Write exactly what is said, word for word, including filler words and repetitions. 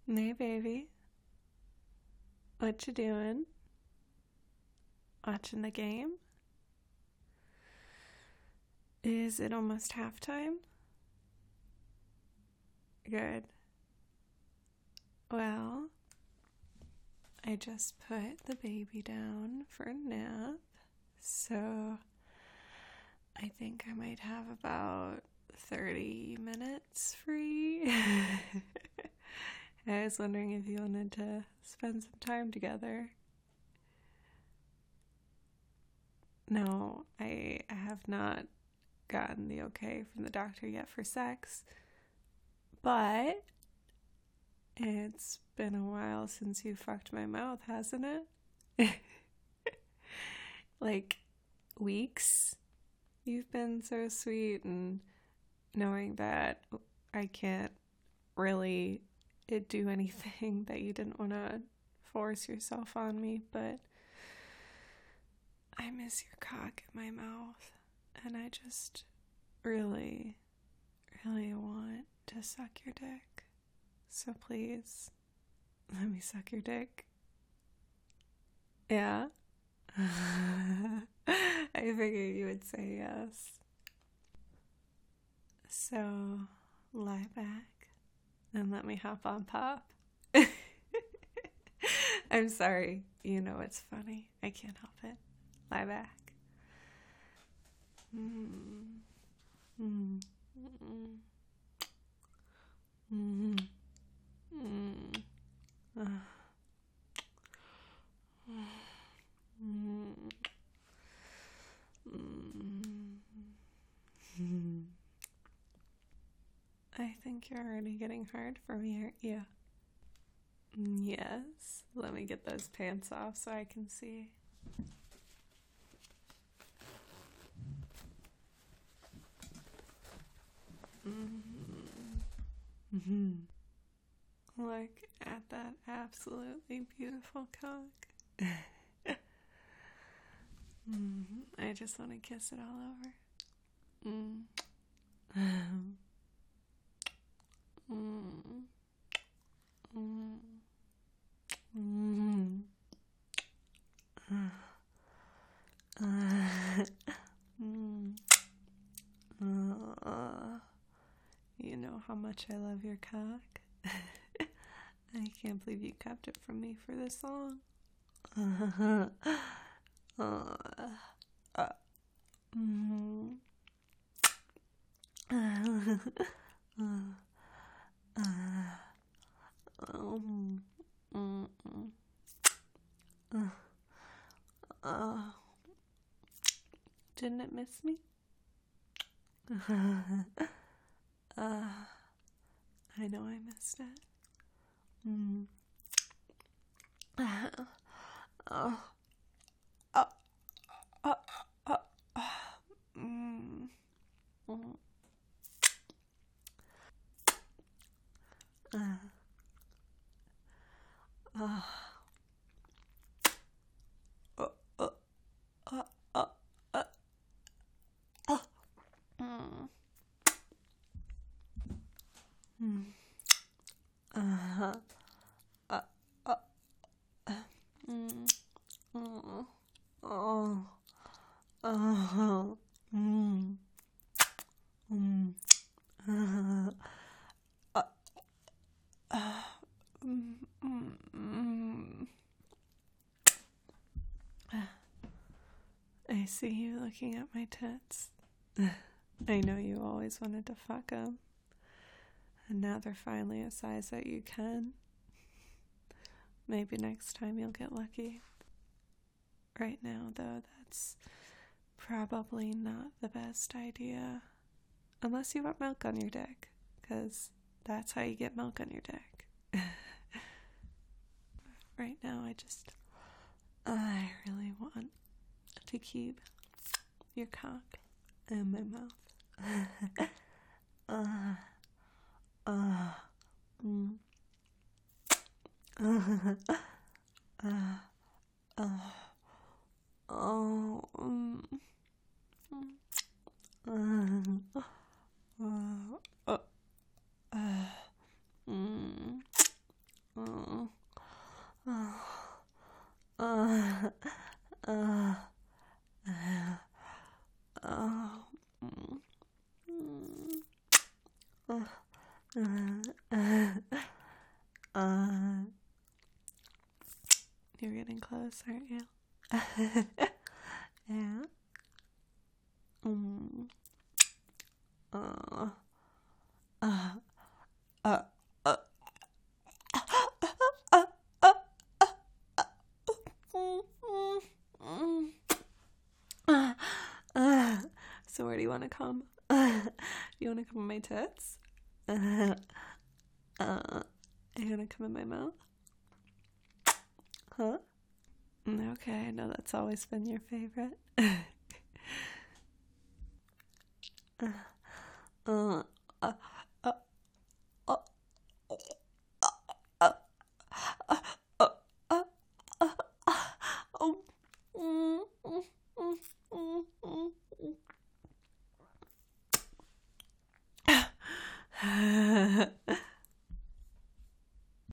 Hey, baby. What you doing? Watching the game? Is it almost halftime? Good. Well, I just put the baby down for a nap, so I think I might have about thirty minutes free. I was wondering if you wanted to spend some time together. No, I have not gotten the okay from the doctor yet for sex, but it's been a while since you fucked my mouth, hasn't it? Like weeks. You've been so sweet, and knowing that I can't really do anything that you didn't want to force yourself on me, but I miss your cock in my mouth, and I just really, really want to suck your dick. So please, let me suck your dick. Yeah? I figured you would say yes. So, lie back and let me hop on pop. I'm sorry. You know it's funny. I can't help it. Lie back. Mm. Mm. Mm. Mm. Mm. Uh. Mm. Mm. I think you're already getting hard for me, aren't you? Yes. Let me get those pants off so I can see. Mm-hmm. Mm-hmm. Look at that absolutely beautiful cock. mm, I just want to kiss it all over. Mm. mm. Mm. Mm. Uh, mm. Uh, you know how much I love your cock. I can't believe you kept it from me for this long. Uh, uh, uh, mm. uh, uh, um, mm, mm. Uh, uh, didn't it miss me? uh, I know I missed it. Mm. Uh, uh, uh, uh, uh, uh, mm. Mm. Uh, uh, uh, uh, uh, uh, uh, uh. Mm. Mm. Uh-huh. Uh, uh, uh. Mm. Mm. Oh. Oh. Mm. Mm. Uh, uh, uh. Mm. Mm. Mm. I see you looking at my tits. I know you always wanted to fuck them, and now they're finally a size that you can. Maybe next time you'll get lucky. Right now, though, that's probably not the best idea. Unless you want milk on your dick, because that's how you get milk on your dick. Right now, I just, I really want to keep your cock in my mouth. uh, uh, mm. uh, uh, uh, oh, mm, mm, uh, uh, uh, mm, Uh, uh, uh, you're getting close, aren't you? Yeah. Mm. Uh, uh, uh, uh, uh, uh, mm, mm, mm. Uh, uh. So where do you want to come? Uh, do you want to come in my tits? Uh, uh, you want to come in my mouth? Huh? Okay, I know that's always been your favorite. uh, uh, uh, uh, uh, uh, uh, uh, uh, uh, oh. Mm, mm, mm, mm, mm, mm.